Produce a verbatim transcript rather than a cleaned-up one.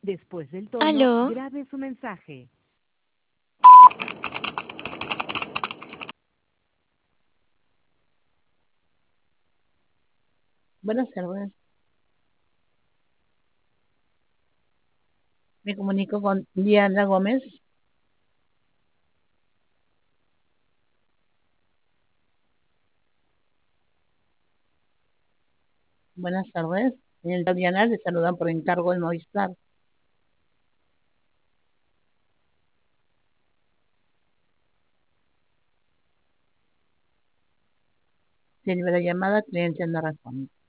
Después del tono, Aló, grabe su mensaje. Buenas tardes. Me comunico con Diana Gómez. Buenas tardes. Señorita Diana, le saludan por encargo de Movistar. Tiene la llamada, cliente no responde.